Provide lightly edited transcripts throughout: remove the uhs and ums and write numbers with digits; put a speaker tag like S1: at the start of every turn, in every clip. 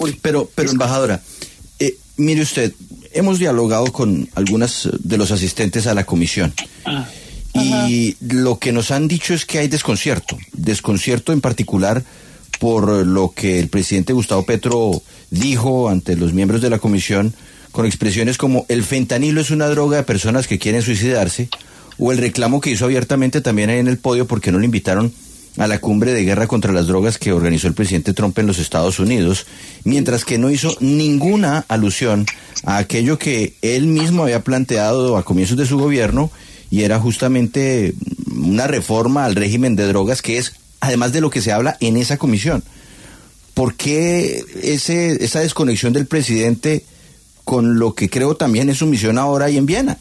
S1: Pero embajadora, mire usted, hemos dialogado con algunas de los asistentes a la comisión y lo que nos han dicho es que hay desconcierto en particular por lo que el presidente Gustavo Petro dijo ante los miembros de la comisión con expresiones como el fentanilo es una droga de personas que quieren suicidarse, o el reclamo que hizo abiertamente también ahí en el podio porque no le invitaron a la cumbre de guerra contra las drogas que organizó el presidente Trump en los Estados Unidos, mientras que no hizo ninguna alusión a aquello que él mismo había planteado a comienzos de su gobierno, y era justamente una reforma al régimen de drogas, que es además de lo que se habla en esa comisión. ¿Por qué esa desconexión del presidente con lo que creo también es su misión ahora y en Viena?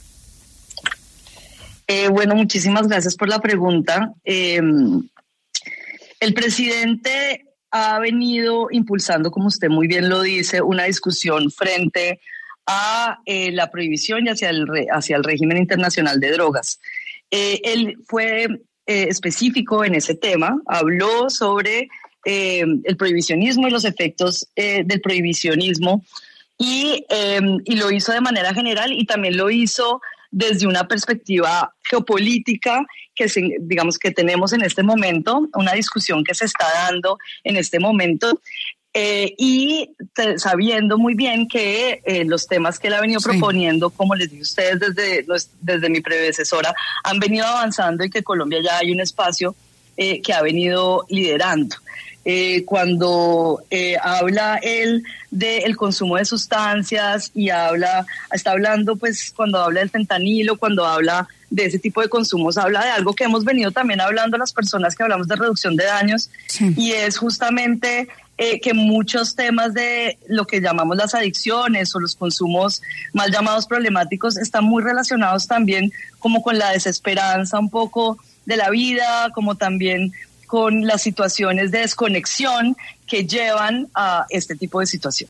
S2: Bueno, muchísimas gracias por la pregunta. El presidente ha venido impulsando, como usted muy bien lo dice, una discusión frente a la prohibición y hacia el régimen internacional de drogas. Él fue específico en ese tema, habló sobre el prohibicionismo y los efectos del prohibicionismo y lo hizo de manera general y también lo hizo desde una perspectiva geopolítica digamos que tenemos en este momento, una discusión que se está dando en este momento, y sabiendo muy bien que los temas que él ha venido proponiendo, como les digo a ustedes desde mi predecesora, han venido avanzando y que Colombia ya hay un espacio que ha venido liderando. Cuando habla él del consumo de sustancias y está hablando, pues, cuando habla del fentanilo, cuando habla de ese tipo de consumos, habla de algo que hemos venido también hablando las personas que hablamos de reducción de daños, y es justamente que muchos temas de lo que llamamos las adicciones o los consumos mal llamados problemáticos están muy relacionados también como con la desesperanza un poco de la vida, como también con las situaciones de desconexión que llevan a este tipo de situaciones.